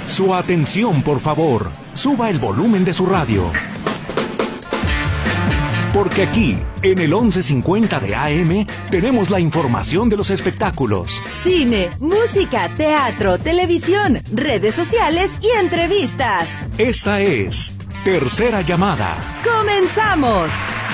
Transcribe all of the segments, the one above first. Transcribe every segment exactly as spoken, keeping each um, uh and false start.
Su atención, por favor. Suba el volumen de su radio. Porque aquí, en el once cincuenta de A M, tenemos la información de los espectáculos. Cine, música, teatro, televisión, redes sociales y entrevistas. Esta es Tercera Llamada. ¡Comenzamos!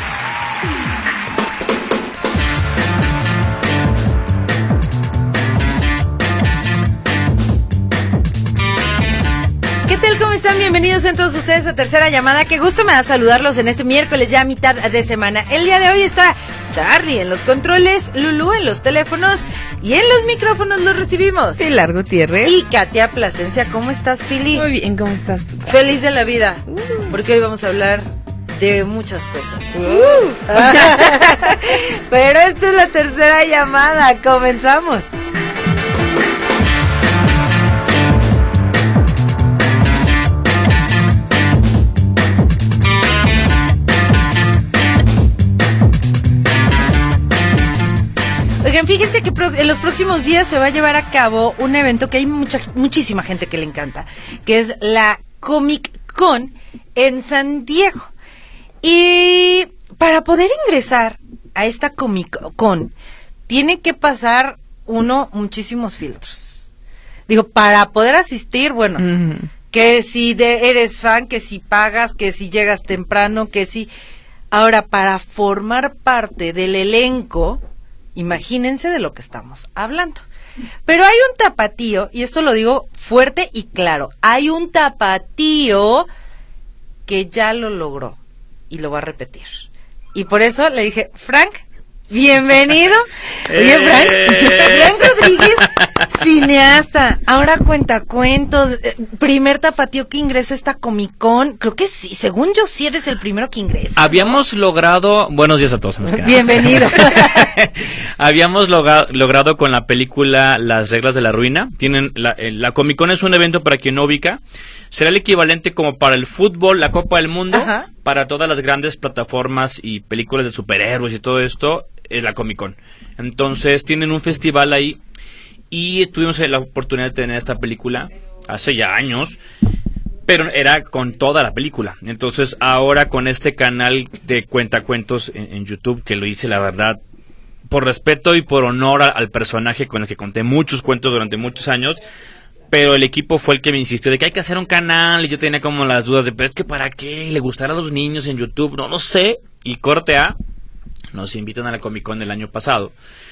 ¿Qué tal? ¿Cómo están? Bienvenidos en todos ustedes a Tercera Llamada. Qué gusto me da saludarlos en este miércoles ya a mitad de semana. El día de hoy está Charly en los controles, Lulú en los teléfonos y en los micrófonos los recibimos Pilar Gutiérrez y Katia Plasencia. ¿Cómo estás, Pili? Muy bien, ¿cómo estás tú? Feliz de la vida, uh. porque hoy vamos a hablar de muchas cosas. Uh. Pero esta es la Tercera Llamada. Comenzamos. Oigan, fíjense que pro- en los próximos días se va a llevar a cabo un evento que hay mucha, muchísima gente que le encanta, que es la Comic Con en San Diego. Y para poder ingresar a esta Comic Con, tiene que pasar uno muchísimos filtros. Digo, para poder asistir, bueno, uh-huh. que si de, eres fan, que si pagas, que si llegas temprano, que si... Ahora, para formar parte del elenco... Imagínense de lo que estamos hablando. Pero hay un tapatío, y esto lo digo fuerte y claro, hay un tapatío que ya lo logró y lo va a repetir. Y por eso le dije, Frank, bienvenido. Oye, Frank, Frank Rodríguez, cineasta, ahora cuentacuentos, primer tapatío que ingresa a esta Comic Con. Creo que sí, según yo sí eres el primero que ingresa. Habíamos ¿no? logrado, buenos días a todos. Bienvenido. Habíamos loga, logrado con la película Las Reglas de la Ruina. Tienen la, la Comic Con es un evento, para quien no ubica, será el equivalente como para el fútbol, la Copa del Mundo. Ajá. Para todas las grandes plataformas y películas de superhéroes y todo esto, es la Comic Con. Entonces tienen un festival ahí y tuvimos la oportunidad de tener esta película hace ya años, pero era con toda la película. Entonces ahora con este canal de cuentacuentos en, en YouTube, que lo hice la verdad por respeto y por honor a, al personaje con el que conté muchos cuentos durante muchos años, pero el equipo fue el que me insistió de que hay que hacer un canal, y yo tenía como las dudas de, pero es que para qué le gustará a los niños en YouTube, no lo sé. Y corte A, nos invitan a la Comic Con del año pasado.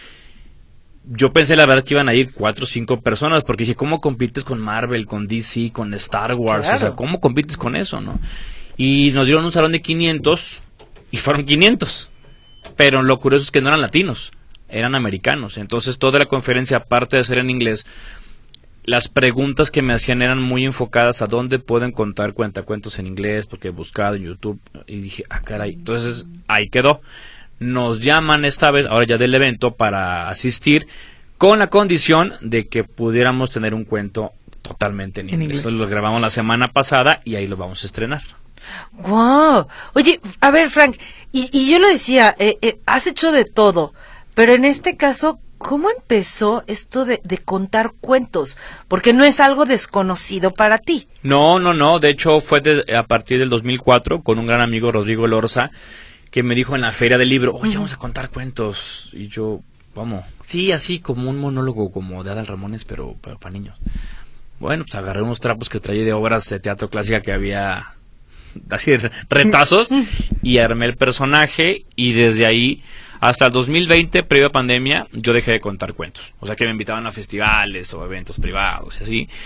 Yo pensé la verdad que iban a ir cuatro o cinco personas, porque dije, ¿cómo compites con Marvel, con D C, con Star Wars? Claro. O sea, ¿cómo compites con eso, no? Y nos dieron un salón de quinientos, y fueron quinientos. Pero lo curioso es que no eran latinos, eran americanos. Entonces toda la conferencia, aparte de ser en inglés, las preguntas que me hacían eran muy enfocadas a dónde pueden contar cuentacuentos en inglés, porque he buscado en YouTube, y dije, ah, caray. Entonces ahí quedó. Nos llaman esta vez, ahora ya del evento, para asistir, con la condición de que pudiéramos tener un cuento totalmente en, en inglés. Entonces lo grabamos la semana pasada y ahí lo vamos a estrenar. Wow. Oye, a ver, Frank, y, y yo lo decía, eh, eh, has hecho de todo, pero en este caso, ¿cómo empezó esto de, de contar cuentos? Porque no es algo desconocido para ti. No, no, no. De hecho, fue de, a partir del dos mil cuatro, con un gran amigo, Rodrigo Lorza, que me dijo en la feria del libro, oye, vamos a contar cuentos. Y yo, vamos, sí, así como un monólogo como de Adal Ramones, pero, pero para niños. Bueno, pues agarré unos trapos que traía de obras de teatro clásica que había, así, retazos, y armé el personaje, y desde ahí hasta el dos mil veinte, previo a pandemia, yo dejé de contar cuentos. O sea, que me invitaban a festivales o eventos privados y así.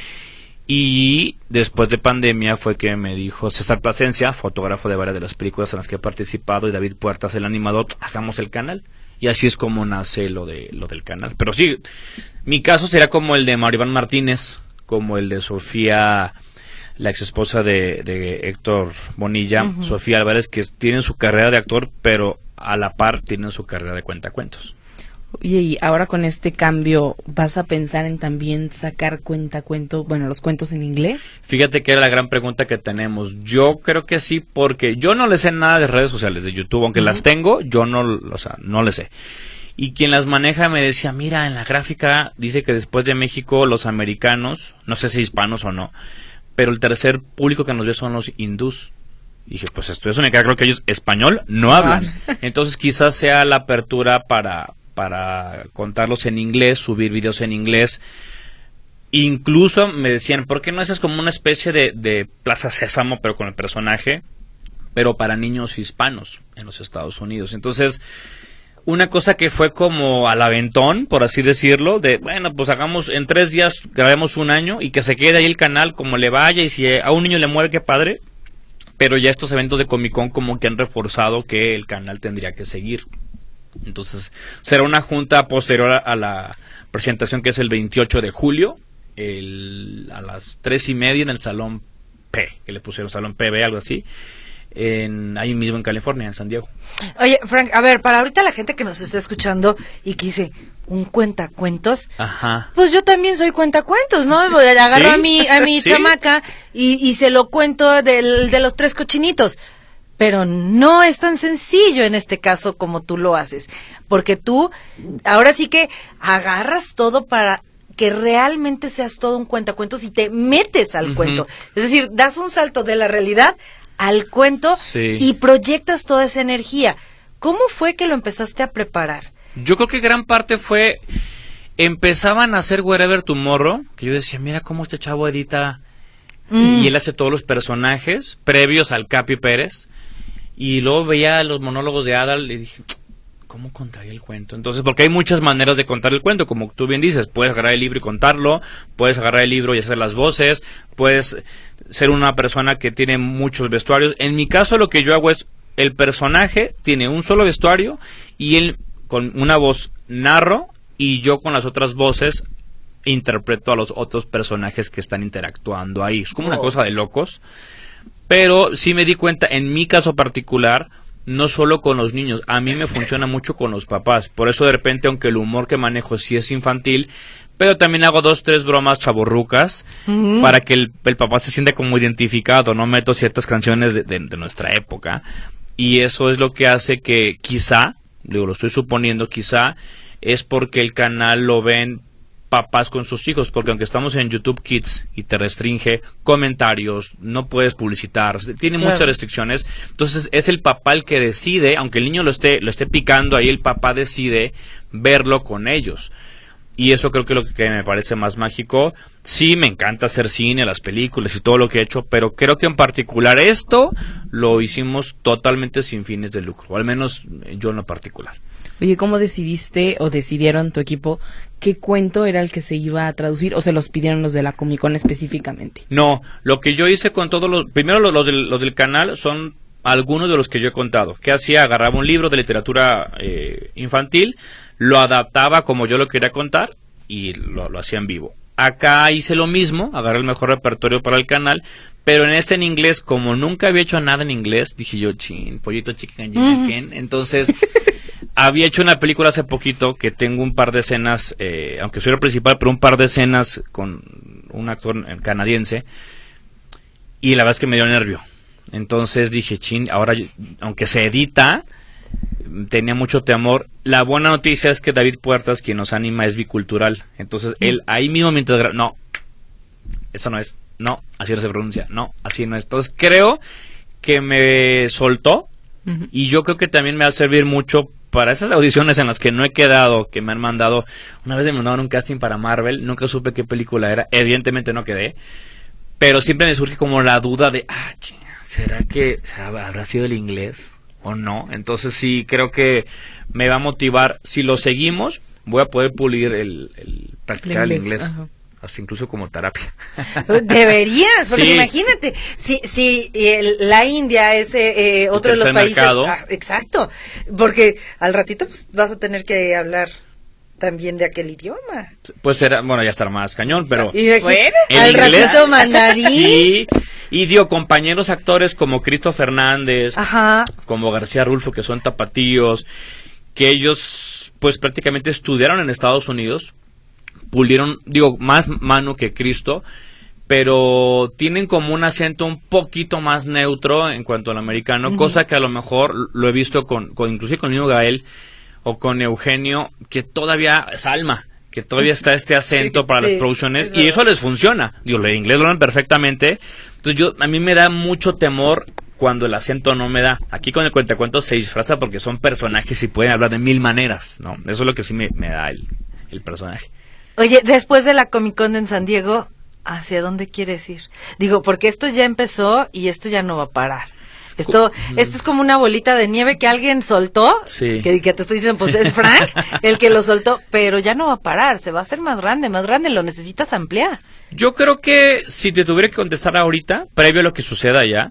Y después de pandemia fue que me dijo César Plasencia, fotógrafo de varias de las películas en las que he participado, y David Puertas, el animador, hagamos el canal. Y así es como nace lo de lo del canal. Pero sí, mi caso será como el de Maribán Martínez, como el de Sofía, la ex esposa de, de Héctor Bonilla, uh-huh. Sofía Álvarez, que tienen su carrera de actor, pero a la par tienen su carrera de cuentacuentos. Oye, y ahora con este cambio, ¿vas a pensar en también sacar cuentacuentos, bueno, los cuentos en inglés? Fíjate que era la gran pregunta que tenemos. Yo creo que sí, porque yo no le sé nada de redes sociales, de YouTube, aunque uh-huh. las tengo, yo no, o sea, no le sé. y quien las maneja me decía, mira, en la gráfica dice que después de México los americanos, no sé si hispanos o no, pero el tercer público que nos ve son los hindús. Y dije, pues esto eso me queda claro que ellos español no hablan. Entonces quizás sea la apertura para, para contarlos en inglés, subir videos en inglés. Incluso me decían, ¿por qué no haces como una especie de, de Plaza Sésamo, pero con el personaje, pero para niños hispanos en los Estados Unidos? Entonces, una cosa que fue como al aventón, por así decirlo, de, bueno, pues hagamos, en tres días grabemos un año y que se quede ahí el canal como le vaya, y si a un niño le mueve, qué padre. Pero ya estos eventos de Comic Con como que han reforzado que el canal tendría que seguir. Entonces, será una junta posterior a, a la presentación, que es el veintiocho de julio, el, a las tres y media en el Salón P, que le pusieron Salón P B, algo así, en, ahí mismo en California, en San Diego. Oye, Frank, a ver, para ahorita la gente que nos está escuchando y que dice, ¿un cuentacuentos? Ajá. Pues yo también soy cuentacuentos, ¿no? Agarro ¿Sí? a mi, a mi ¿Sí? chamaca y, y se lo cuento del, de los tres cochinitos. Pero no es tan sencillo en este caso como tú lo haces. Porque tú, ahora sí que agarras todo para que realmente seas todo un cuentacuentos y te metes al uh-huh. cuento. Es decir, das un salto de la realidad al cuento sí. y proyectas toda esa energía. ¿Cómo fue que lo empezaste a preparar? Yo creo que gran parte fue, empezaban a hacer Wherever Tomorrow, que yo decía, mira cómo este chavo edita, mm. y él hace todos los personajes previos al Capi Pérez, y luego veía los monólogos de Adal y dije, ¿cómo contaría el cuento? Entonces, porque hay muchas maneras de contar el cuento, como tú bien dices, puedes agarrar el libro y contarlo, puedes agarrar el libro y hacer las voces, puedes ser una persona que tiene muchos vestuarios. En mi caso, lo que yo hago es, el personaje tiene un solo vestuario y él con una voz narro y yo con las otras voces interpreto a los otros personajes que están interactuando ahí. Es como oh. una cosa de locos, pero sí me di cuenta, en mi caso particular, no solo con los niños, a mí me funciona mucho con los papás. Por eso de repente, aunque el humor que manejo sí es infantil, pero también hago dos, tres bromas chavorrucas uh-huh. para que el, el papá se sienta como identificado, no meto ciertas canciones de, de, de nuestra época. Y eso es lo que hace que quizá, digo, lo estoy suponiendo, quizá es porque el canal lo ven papás con sus hijos, porque aunque estamos en YouTube Kids y te restringe comentarios, no puedes publicitar, tiene claro. muchas restricciones, entonces es el papá el que decide, aunque el niño lo esté lo esté picando ahí, el papá decide verlo con ellos. Y eso creo que es lo que me parece más mágico. Sí, me encanta hacer cine, las películas y todo lo que he hecho, pero creo que en particular esto lo hicimos totalmente sin fines de lucro, o al menos yo en lo particular. Oye, ¿cómo decidiste o decidieron tu equipo qué cuento era el que se iba a traducir o se los pidieron los de la Comic Con específicamente? No, lo que yo hice con todos los... Primero los, los, del, los del canal son algunos de los que yo he contado. ¿Qué hacía? Agarraba un libro de literatura eh, infantil, lo adaptaba como yo lo quería contar y lo, lo hacía en vivo. Acá hice lo mismo, agarré el mejor repertorio para el canal, pero en este en inglés, como nunca había hecho nada en inglés, dije yo, chin, pollito chicken, uh-huh. entonces... Había hecho una película hace poquito que tengo un par de escenas, eh, aunque soy el principal, pero un par de escenas con un actor canadiense, y la verdad es que me dio nervio. Entonces dije, chin, ahora, aunque se edita, tenía mucho temor. La buena noticia es que David Puertas, quien nos anima, es bicultural. Entonces él ahí mismo mientras gra- no, eso no es, no, así no se pronuncia, no, así no es. Entonces creo que me soltó, uh-huh. y yo creo que también me va a servir mucho para esas audiciones en las que no he quedado, que me han mandado. Una vez me mandaron un casting para Marvel, nunca supe qué película era, evidentemente no quedé, pero siempre me surge como la duda de, ah, chinga, ¿será que habrá sido el inglés o no? Entonces sí, creo que me va a motivar. Si lo seguimos, voy a poder pulir el, el practicar el inglés, el inglés. Hasta incluso como terapia. Deberías, porque sí. imagínate, si si eh, la India es eh, eh, otro de los países, ah, exacto, porque al ratito pues, vas a tener que hablar también de aquel idioma. Pues será, bueno, ya estará más cañón, pero y aquí, bueno, el al inglés, ratito mandarín. Sí, y digo, compañeros actores como Cristo Fernández, ajá. como García Rulfo, que son tapatíos, que ellos pues prácticamente estudiaron en Estados Unidos, pulieron, digo, más Manu que Cristo, pero tienen como un acento un poquito más neutro en cuanto al americano, uh-huh. cosa que a lo mejor lo he visto con, con inclusive con el niño Gael. o con Eugenio, que todavía es alma, que todavía está este acento sí, para sí, las producciones, y verdad. eso les funciona. Digo, el inglés lo hablan perfectamente. Entonces yo, a mí me da mucho temor cuando el acento no me da. Aquí con el cuentacuentos se disfraza porque son personajes y pueden hablar de mil maneras, ¿no? Eso es lo que sí me, me da el, el personaje. Oye, después de la Comic Con en San Diego, ¿hacia dónde quieres ir? Digo, porque esto ya empezó y esto ya no va a parar. Esto, mm. esto es como una bolita de nieve que alguien soltó, sí. que, que te estoy diciendo, pues es Frank el que lo soltó, pero ya no va a parar, se va a hacer más grande, más grande, lo necesitas ampliar. Yo creo que si te tuviera que contestar ahorita, previo a lo que suceda ya,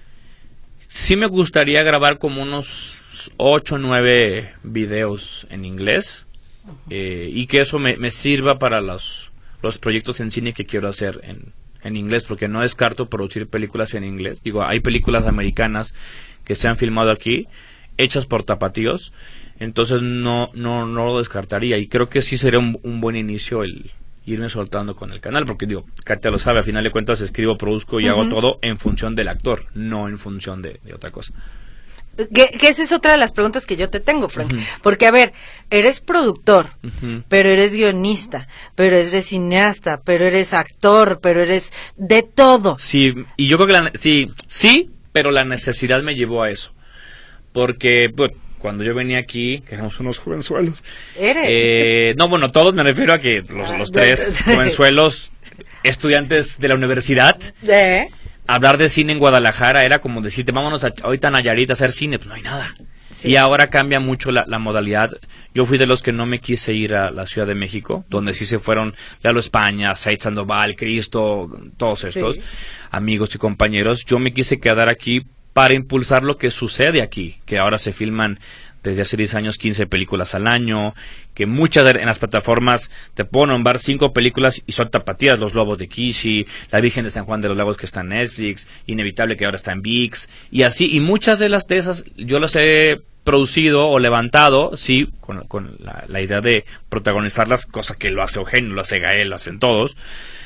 sí me gustaría grabar como unos ocho o nueve videos en inglés, eh, y que eso me, me sirva para los, los proyectos en cine que quiero hacer en en inglés, porque no descarto producir películas en inglés. Digo, hay películas americanas que se han filmado aquí, hechas por tapatíos, entonces no no no lo descartaría, y creo que sí sería un, un buen inicio el irme soltando con el canal, porque digo, Katia lo sabe, a final de cuentas escribo, produzco y uh-huh. hago todo en función del actor, no en función de, de otra cosa. Que, que esa es otra de las preguntas que yo te tengo, Frank. Uh-huh. Porque, a ver, eres productor, uh-huh. pero eres guionista, pero eres cineasta, pero eres actor, pero eres de todo. Sí, y yo creo que la, sí, sí, pero la necesidad me llevó a eso. Porque, pues, cuando yo venía aquí, que éramos unos jovenzuelos. ¿Eres? Eh, no, bueno, todos me refiero a que los, los tres jovenzuelos, estudiantes de la universidad. ¿Eh? Hablar de cine en Guadalajara era como decirte, vámonos a, ahorita a Nayarit a hacer cine, pues no hay nada. Sí. Y ahora cambia mucho la, la modalidad. Yo fui de los que no me quise ir a la Ciudad de México, donde sí se fueron Lalo España, Said Sandoval, Cristo, todos estos sí. amigos y compañeros. Yo me quise quedar aquí para impulsar lo que sucede aquí, que ahora se filman desde hace diez años quince películas al año, que muchas de, en las plataformas te puedo nombrar cinco películas y son tapatías, Los Lobos de Kishi, La Virgen de San Juan de los Lagos que está en Netflix, Inevitable que ahora está en ViX, y así, y muchas de las de esas yo las he producido o levantado, sí, con, con la, la idea de protagonizarlas, cosa que lo hace Eugenio, lo hace Gael, lo hacen todos,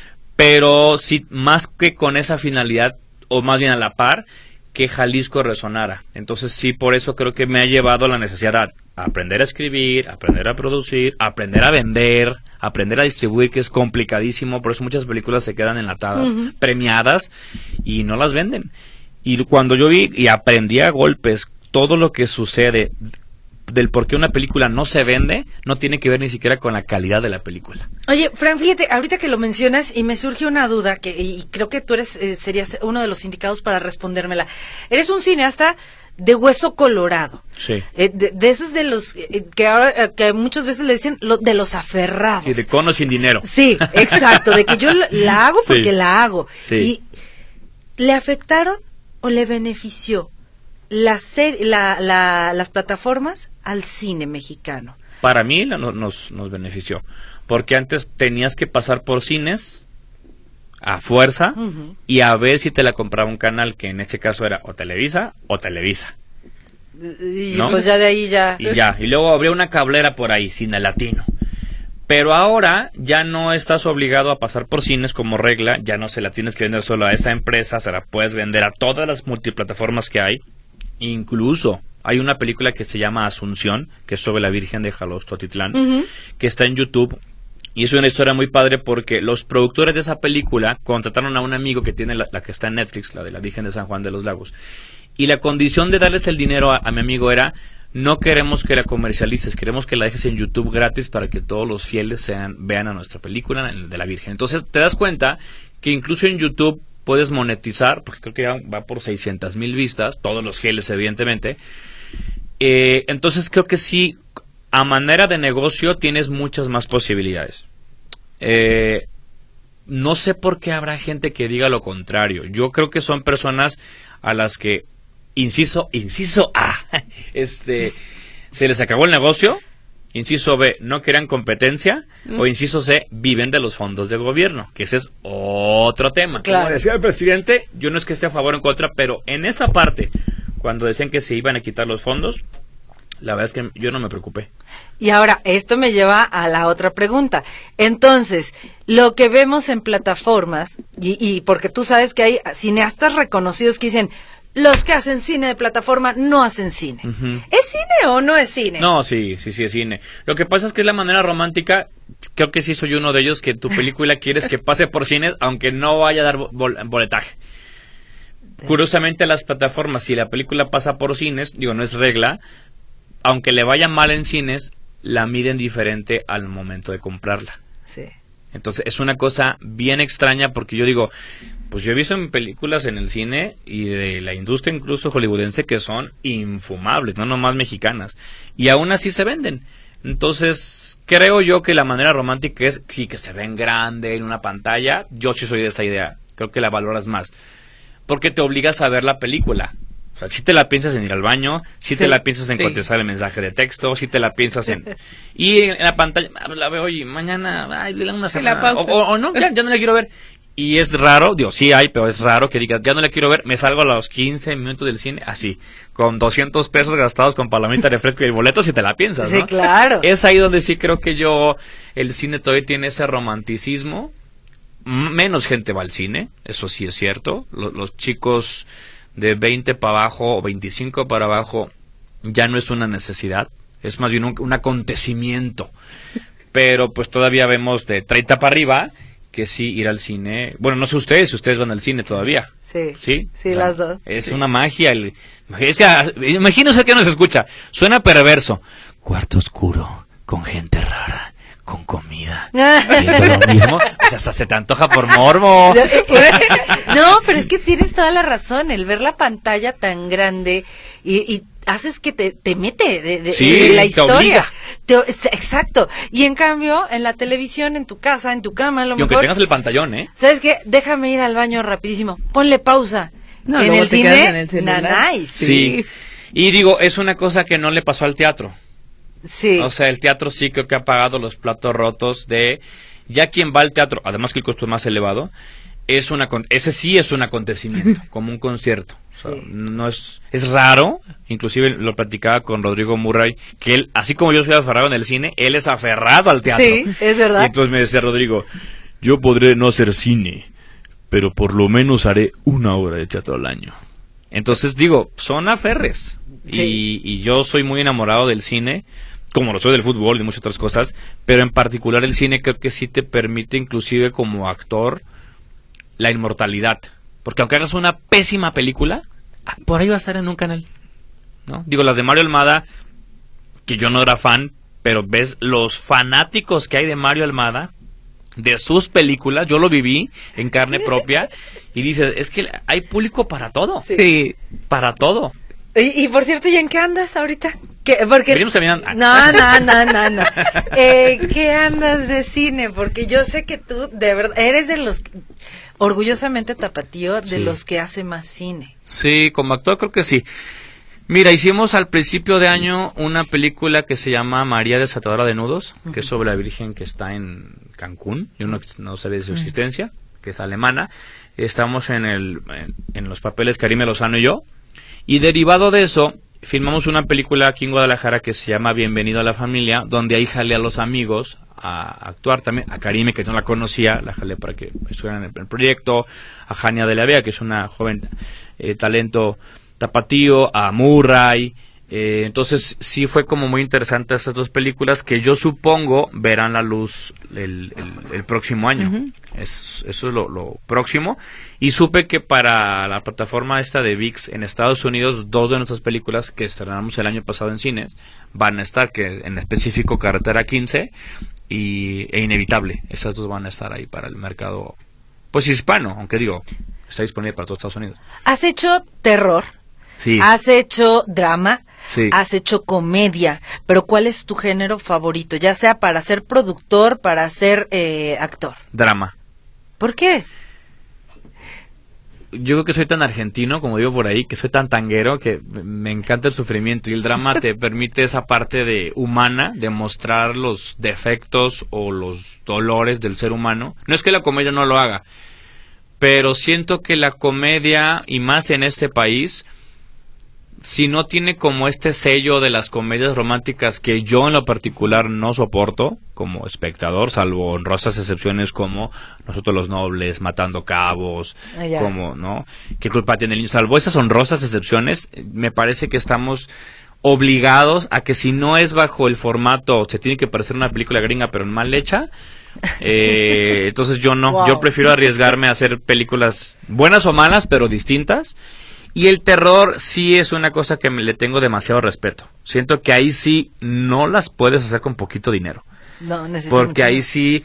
pero sí, más que con esa finalidad, o más bien a la par, que Jalisco resonara. Entonces sí, por eso creo que me ha llevado a la necesidad de aprender a escribir, aprender a producir, aprender a vender, aprender a distribuir, que es complicadísimo, por eso muchas películas se quedan enlatadas, uh-huh. premiadas, y no las venden. Y cuando yo vi y aprendí a golpes todo lo que sucede del por qué una película no se vende, no tiene que ver ni siquiera con la calidad de la película. Oye, Fran, fíjate, ahorita que lo mencionas y me surge una duda, que y creo que tú eres eh, serías uno de los indicados para respondérmela. Eres un cineasta de hueso colorado. Sí. Eh, de, de esos de los eh, que ahora eh, que muchas veces le dicen lo, de los aferrados. Sí, de cono sin dinero. Sí, exacto, de que yo la hago porque sí. la hago. Sí. Y ¿le afectaron o le benefició la ser, la, la, las plataformas al cine mexicano? Para mí la, nos, nos benefició, porque antes tenías que pasar por cines a fuerza uh-huh. y a ver si te la compraba un canal, que en este caso era o Televisa o Televisa. Y ¿no? pues ya de ahí ya. Y ya, y luego habría una cablera por ahí, Cine Latino. Pero ahora ya no estás obligado a pasar por cines como regla, ya no se la tienes que vender solo a esa empresa, se la puedes vender a todas las multiplataformas que hay. Incluso hay una película que se llama Asunción, que es sobre la Virgen de Jalostotitlán, uh-huh. que está en YouTube, y es una historia muy padre porque los productores de esa película contrataron a un amigo que tiene la, la que está en Netflix, la de la Virgen de San Juan de los Lagos, y la condición de darles el dinero a, a mi amigo era: no queremos que la comercialices, queremos que la dejes en YouTube gratis para que todos los fieles sean vean a nuestra película de la Virgen. Entonces te das cuenta que incluso en YouTube puedes monetizar, porque creo que ya va por seiscientas mil vistas, todos los fieles evidentemente. Eh, entonces creo que sí, a manera de negocio tienes muchas más posibilidades. Eh, no sé por qué habrá gente que diga lo contrario. Yo creo que son personas a las que, inciso, inciso A, este, se les acabó el negocio. Inciso B, no querían competencia. Mm. O inciso C, viven de los fondos de gobierno, que ese es otro tema. Claro. Como decía el presidente, yo no es que esté a favor o en contra, pero en esa parte, cuando decían que se iban a quitar los fondos, la verdad es que yo no me preocupé. Y ahora, esto me lleva a la otra pregunta. Entonces, lo que vemos en plataformas, y, y porque tú sabes que hay cineastas reconocidos que dicen, los que hacen cine de plataforma no hacen cine. Uh-huh. ¿Es cine o no es cine? No, sí, sí, sí es cine. Lo que pasa es que es la manera romántica, creo que sí soy uno de ellos, que tu película quieres que pase por cines, aunque no vaya a dar bol- boletaje. Sí. Curiosamente, las plataformas, si la película pasa por cines, digo, no es regla, aunque le vaya mal en cines, la miden diferente al momento de comprarla. Sí. Entonces, es una cosa bien extraña porque yo digo... Pues yo he visto en películas en el cine y de la industria incluso hollywoodense que son infumables, no nomás mexicanas, y aún así se venden. Entonces, creo yo que la manera romántica es, sí, que se ven grande en una pantalla. Yo sí soy de esa idea, creo que la valoras más, porque te obligas a ver la película. O sea, si te la piensas en ir al baño, si sí, te la piensas en sí. contestar el mensaje de texto, si te la piensas en... Y en la pantalla, la veo hoy, mañana, ay, le dan una semana, o, o, o no, ya, ya no la quiero ver. Y es raro, digo, sí hay, pero es raro que digas, ya no le quiero ver, me salgo a los quince minutos del cine, así, con doscientos pesos gastados con palomita, refresco y boletos, y te la piensas, ¿no? Sí, claro. Es ahí donde sí creo que yo, el cine todavía tiene ese romanticismo, menos gente va al cine, eso sí es cierto, los, los chicos de veinte para abajo o veinticinco para abajo ya no es una necesidad, es más bien un, un acontecimiento, pero pues todavía vemos de treinta para arriba, que sí ir al cine, bueno, no sé ustedes, si ustedes van al cine todavía. Sí, sí, sí, o sea, las dos. Es sí. una magia, el, es que, imagínense que nos escucha, suena perverso, cuarto oscuro, con gente rara, con comida, viendo lo mismo, pues hasta se te antoja por morbo. No, pero es que tienes toda la razón, el ver la pantalla tan grande y, y haces que te, te mete de, de, sí, de la historia. Te te, exacto. Y en cambio, en la televisión, en tu casa, en tu cama, a lo y aunque mejor, tengas el pantallón, ¿eh? ¿Sabes qué? Déjame ir al baño rapidísimo. Ponle pausa. No, en, el cine, en el celular. Nanay. Sí. sí. Y digo, es una cosa que no le pasó al teatro. Sí. O sea, el teatro sí creo que ha pagado los platos rotos de... Ya quien va al teatro, además que el costo es más elevado, es una ese sí es un acontecimiento, como un concierto. O sea, sí. no es es raro, inclusive lo platicaba con Rodrigo Murray, que él, así como yo soy aferrado en el cine, él es aferrado al teatro. Sí, es verdad. Y entonces me decía Rodrigo, yo podré no hacer cine, pero por lo menos haré una obra de teatro al año. Entonces digo, son aferres. Sí. Y, y yo soy muy enamorado del cine, como lo soy del fútbol y de muchas otras cosas, pero en particular el cine creo que sí te permite, inclusive como actor, la inmortalidad. Porque aunque hagas una pésima película, por ahí va a estar en un canal, ¿no? Digo, las de Mario Almada, que yo no era fan, pero ves los fanáticos que hay de Mario Almada, de sus películas, yo lo viví en carne propia, y dices, es que hay público para todo. Sí. Para todo. Y, y por cierto, ¿y en qué andas ahorita? ¿Qué, porque... Venimos caminando. No, no, no, no, no. Eh, ¿Qué andas de cine? Porque yo sé que tú, de verdad, eres de los... Orgullosamente tapatío, de sí. los que hace más cine. Sí, como actor creo que sí. Mira, hicimos al principio de año una película que se llama María Desatadora de Nudos, uh-huh. que es sobre la Virgen que está en Cancún. Yo no, no sabía de su existencia, uh-huh. que es alemana. Estamos en, el, en, en los papeles Karime Lozano y yo. Y derivado de eso, filmamos una película aquí en Guadalajara que se llama Bienvenido a la Familia, donde ahí jalé a los amigos a actuar también, a Karime, que no la conocía, la jalé para que estuvieran en el proyecto, a Jania de la Vega, que es una joven eh, talento tapatío, a Murray, eh, entonces sí fue como muy interesante estas dos películas que yo supongo verán la luz el, el, el próximo año. Uh-huh. es, eso es lo, lo próximo, y supe que para la plataforma esta de V I X en Estados Unidos, dos de nuestras películas que estrenamos el año pasado en cines van a estar, que en específico Carretera quince y, e Inevitable, esas dos van a estar ahí para el mercado pues hispano, aunque digo, está disponible para todos Estados Unidos. ¿Has hecho terror? Sí. ¿Has hecho drama? Sí. ¿Has hecho comedia? Pero ¿cuál es tu género favorito? Ya sea para ser productor, para ser eh, actor. Drama. ¿Por qué? Yo creo que soy tan argentino, como digo por ahí, que soy tan tanguero, que me encanta el sufrimiento, y el drama te permite esa parte de humana, de mostrar los defectos o los dolores del ser humano. No es que la comedia no lo haga, pero siento que la comedia, y más en este país, si no tiene como este sello de las comedias románticas que yo en lo particular no soporto como espectador, salvo honrosas excepciones como Nosotros los Nobles, Matando Cabos, ah, como, ¿no? ¿Qué culpa tiene el niño? Salvo esas honrosas excepciones, me parece que estamos obligados a que si no es bajo el formato, se tiene que parecer una película gringa pero mal hecha, eh, entonces yo no, wow. Yo prefiero arriesgarme a hacer películas buenas o malas pero distintas. Y el terror sí es una cosa que me, le tengo demasiado respeto. Siento que ahí sí no las puedes hacer con poquito dinero. No, necesito porque mucho. Ahí sí...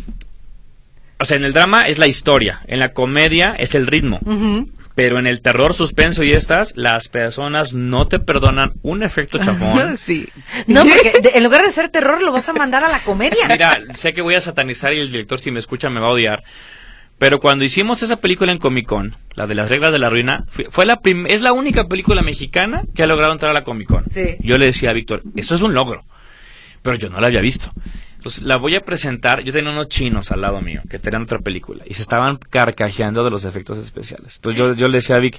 O sea, en el drama es la historia, en la comedia es el ritmo. Uh-huh. Pero en el terror, suspenso y estas, las personas no te perdonan un efecto chafón. Sí. No, porque de, en lugar de ser terror lo vas a mandar a la comedia. Mira, sé que voy a satanizar y el director, si me escucha, me va a odiar. Pero cuando hicimos esa película en Comic Con, la de las reglas de la ruina, fue, fue la prim- es la única película mexicana que ha logrado entrar a la Comic Con. Sí. Yo le decía a Víctor, eso es un logro, pero yo no la había visto. Entonces la voy a presentar, yo tenía unos chinos al lado mío que tenían otra película y se estaban carcajeando de los efectos especiales. Entonces yo, yo le decía a Vic,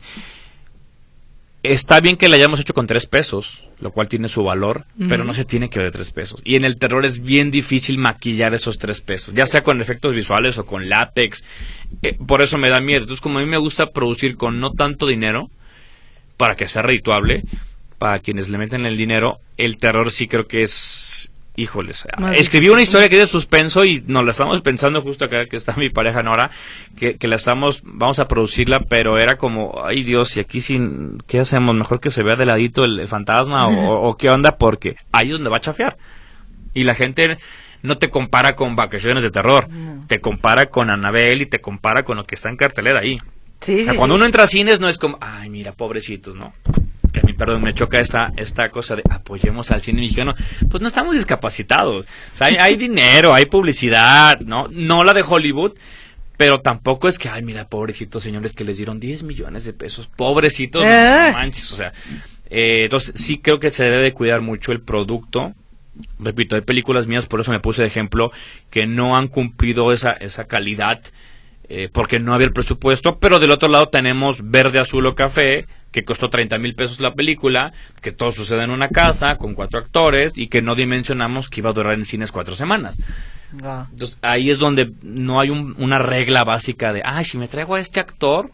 está bien que la hayamos hecho con tres pesos, lo cual tiene su valor, uh-huh. pero no se tiene que ver de tres pesos. Y en el terror es bien difícil maquillar esos tres pesos, ya sea con efectos visuales o con látex. Eh, por eso me da miedo. Entonces, como a mí me gusta producir con no tanto dinero, para que sea redituable, para quienes le meten el dinero, el terror sí creo que es... Híjoles, Más escribí una historia que es de suspenso y nos la estamos pensando justo acá que está mi pareja Nora, que, que la estamos, vamos a producirla, pero era como, ay Dios, y aquí sin, ¿qué hacemos? Mejor que se vea de ladito el, el fantasma o, o qué onda, porque ahí es donde va a chafear. Y la gente no te compara con Vacaciones de Terror, no. Te compara con Annabelle y te compara con lo que está en cartelera ahí. Sí, o sea, sí, cuando sí. uno entra a cines no es como, ay mira, pobrecitos, ¿no? Que a mí, perdón, me choca esta esta cosa de apoyemos al cine mexicano. Pues no estamos discapacitados. O sea, hay, hay dinero, hay publicidad, ¿no? No la de Hollywood, pero tampoco es que, ay, mira, pobrecitos señores que les dieron diez millones de pesos. Pobrecitos, eh. no manches, o sea. Eh, entonces, sí creo que se debe de cuidar mucho el producto. Repito, hay películas mías, por eso me puse de ejemplo, que no han cumplido esa, esa calidad, eh, porque no había el presupuesto, pero del otro lado tenemos Verde, Azul o Café, que costó treinta mil pesos la película, que todo sucede en una casa, con cuatro actores, y que no dimensionamos que iba a durar en cines cuatro semanas. Wow. Entonces, ahí es donde no hay un, una regla básica de, ay, si me traigo a este actor,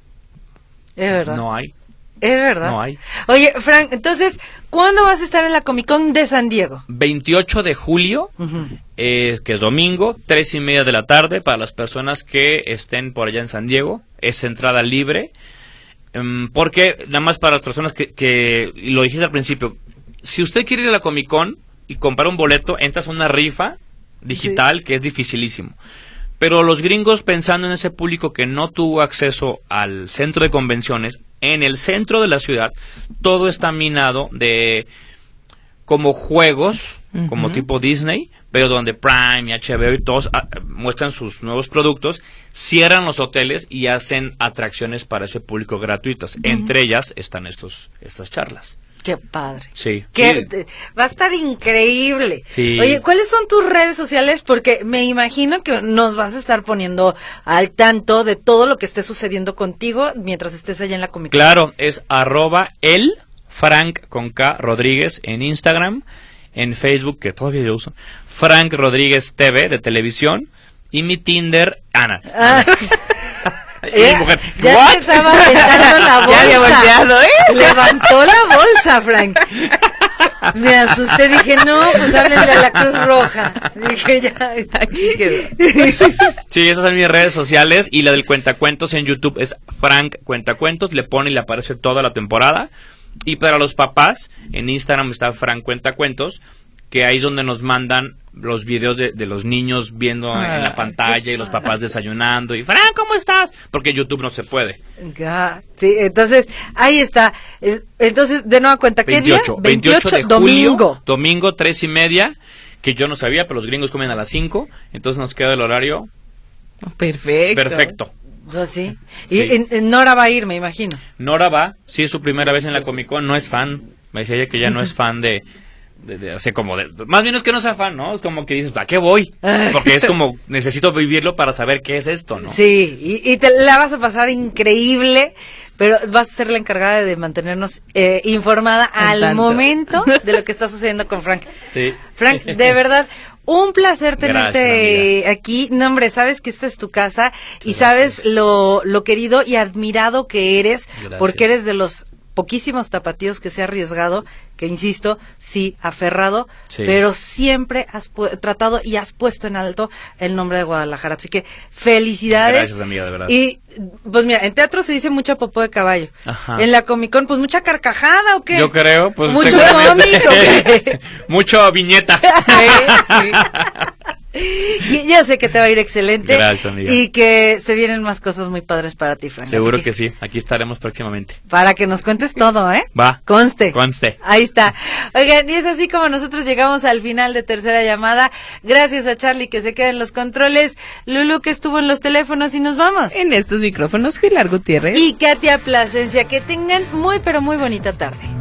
es verdad. No hay. Es verdad. No hay. Oye, Frank, entonces, ¿cuándo vas a estar en la Comic Con de San Diego? veintiocho de julio, uh-huh. eh, que es domingo, tres y media de la tarde, para las personas que estén por allá en San Diego. Es entrada libre. Um, porque, nada más para las personas que, que, lo dijiste al principio, si usted quiere ir a la Comic Con y comprar un boleto, entras a una rifa digital, sí. Que es dificilísimo. Pero los gringos, pensando en ese público que no tuvo acceso al centro de convenciones, en el centro de la ciudad, todo está minado de como juegos, uh-huh. como tipo Disney, pero donde Prime y H B O y todos ah, muestran sus nuevos productos, cierran los hoteles y hacen atracciones para ese público gratuitas. Uh-huh. Entre ellas están estos estas charlas. Qué padre. Sí. Qué, sí. Va a estar increíble. Sí. Oye, ¿cuáles son tus redes sociales? Porque me imagino que nos vas a estar poniendo al tanto de todo lo que esté sucediendo contigo mientras estés allá en la Comic Con. Claro, es arroba el Frank con K Rodríguez en Instagram, en Facebook, que todavía yo uso, Frank Rodríguez T V de televisión, y mi Tinder, Ana. Ah. Eh, mujer, ya ¿what? Te estaba aventando la bolsa. Ya había volteado, ¿eh? Levantó la bolsa, Frank. Me asusté, dije, no, pues háblenle a la Cruz Roja. Dije, ya, aquí quedó. Sí, esas son mis redes sociales, y la del Cuentacuentos en YouTube es Frank Cuentacuentos, le pone y le aparece toda la temporada. Y para los papás, en Instagram está Frank Cuentacuentos, que ahí es donde nos mandan los videos de, de los niños viendo ah, en la pantalla y los papás desayunando y Frank, ¿cómo estás? Porque YouTube no se puede. Ya, sí, entonces ahí está. Entonces, de nueva cuenta, ¿qué veintiocho, día? veintiocho de domingo. Julio, domingo, tres y media, que yo no sabía, pero los gringos comen a las cinco, entonces nos queda el horario perfecto. Perfecto. Oh, sí. Sí. Y en, en Nora va a ir, me imagino. Nora va, sí, es su primera vez en la Comic Con, no es fan, me decía ella que ya no es fan de de, de, así como de, más bien es que no sea fan, ¿no? Es como que dices, ¿a qué voy? Porque es como, necesito vivirlo para saber qué es esto, ¿no? Sí, y, y te la vas a pasar increíble, pero vas a ser la encargada de mantenernos eh, informada al tanto. momento de lo que está sucediendo con Frank. Sí. Frank, de verdad, un placer tenerte Gracias, aquí. No, hombre, sabes que esta es tu casa y Muchas sabes gracias. lo, lo querido y admirado que eres, Gracias. porque eres de los poquísimos tapatíos que se ha arriesgado, que insisto, sí, aferrado, Sí. pero siempre has pu- tratado y has puesto en alto el nombre de Guadalajara. Así que felicidades. Gracias, amiga, de verdad. Y pues mira, en teatro se dice mucha popó de caballo. Ajá. En la Comic Con, pues mucha carcajada, ¿o qué? Yo creo, pues Mucho seguramente. cómic, ¿o qué? Mucho viñeta. Sí, sí. Y ya sé que te va a ir excelente. Gracias, amiga. Y que se vienen más cosas muy padres para ti, Frank. Seguro Así que sí, aquí estaremos próximamente. Para que nos cuentes todo, ¿eh? Va. Conste. Conste. Ahí está. Oigan, y es así como nosotros llegamos al final de Tercera Llamada. Gracias a Charlie que se queda en los controles, Lulu que estuvo en los teléfonos y nos vamos. En estos micrófonos, Pilar Gutiérrez. Y Katia Plasencia, que tengan muy pero muy bonita tarde.